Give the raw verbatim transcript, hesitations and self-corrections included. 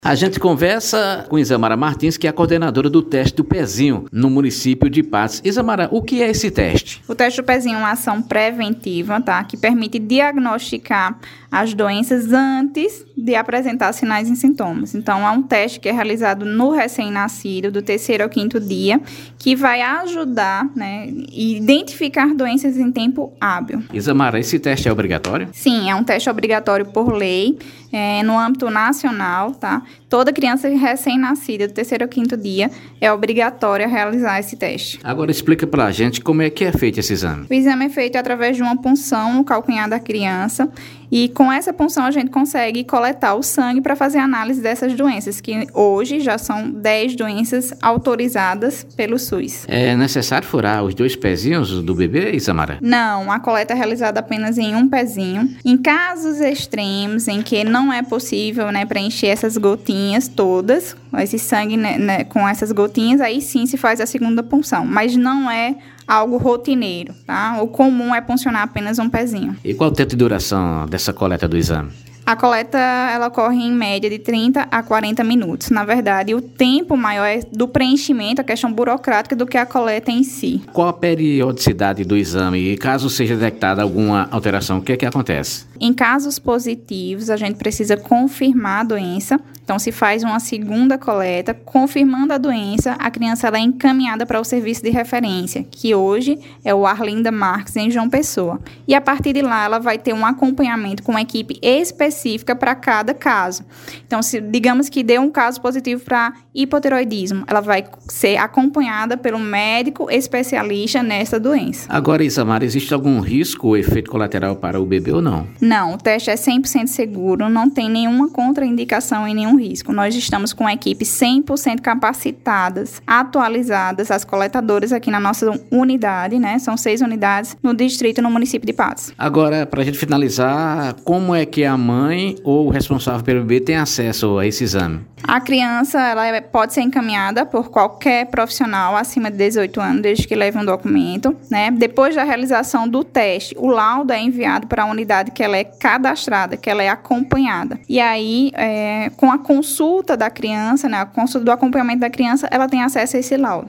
A gente conversa com Isamara Martins, que é a coordenadora do teste do pezinho no município de Patos. Isamara, o que é esse teste? O teste do pezinho é uma ação preventiva, tá? Que permite diagnosticar as doenças antes de apresentar sinais e sintomas. Então, é um teste que é realizado no recém-nascido, do terceiro ao quinto dia, que vai ajudar, né, e identificar doenças em tempo hábil. Isamara, esse teste é obrigatório? Sim, é um teste obrigatório por lei, é, no âmbito nacional, tá? Toda criança recém-nascida, do terceiro ao quinto dia, é obrigatória realizar esse teste. Agora explica pra gente como é que é feito esse exame. O exame é feito através de uma punção no calcanhar da criança e com essa punção a gente consegue coletar o sangue para fazer análise dessas doenças, que hoje já são dez doenças autorizadas pelo SUS. É necessário furar os dois pezinhos do bebê, Isamara? Não, a coleta é realizada apenas em um pezinho. Em casos extremos em que não é possível, né, preencher essas gotinhas todas, esse sangue, né, né, com essas gotinhas, aí sim se faz a segunda punção, mas não é algo rotineiro, tá? O comum é puncionar apenas um pezinho. E qual o tempo de duração dessa coleta do exame? A coleta, ela ocorre em média de trinta a quarenta minutos. Na verdade, o tempo maior é do preenchimento, a questão burocrática, do que a coleta em si. Qual a periodicidade do exame e caso seja detectada alguma alteração, o que é que acontece? Em casos positivos, a gente precisa confirmar a doença. Então, se faz uma segunda coleta, confirmando a doença, a criança ela é encaminhada para o serviço de referência, que hoje é o Arlinda Marques, em João Pessoa. E a partir de lá, ela vai ter um acompanhamento com uma equipe específica para cada caso. Então, se digamos que deu um caso positivo para hipotireoidismo, ela vai ser acompanhada pelo médico especialista nessa doença. Agora, Isamara, existe algum risco ou efeito colateral para o bebê ou não? Não, o teste é cem por cento seguro, não tem nenhuma contraindicação e nenhum risco. Nós estamos com equipes cem por cento capacitadas, atualizadas, as coletadoras aqui na nossa unidade, né? São seis unidades no distrito e no município de Patos. Agora, para a gente finalizar, como é que a mãe ou o responsável pelo bebê tem acesso a esse exame? A criança ela pode ser encaminhada por qualquer profissional acima de dezoito anos, desde que leve um documento, né? Depois da realização do teste, o laudo é enviado para a unidade que ela é cadastrada, que ela é acompanhada. E aí, é, com a consulta da criança, né, a consulta do acompanhamento da criança, ela tem acesso a esse laudo.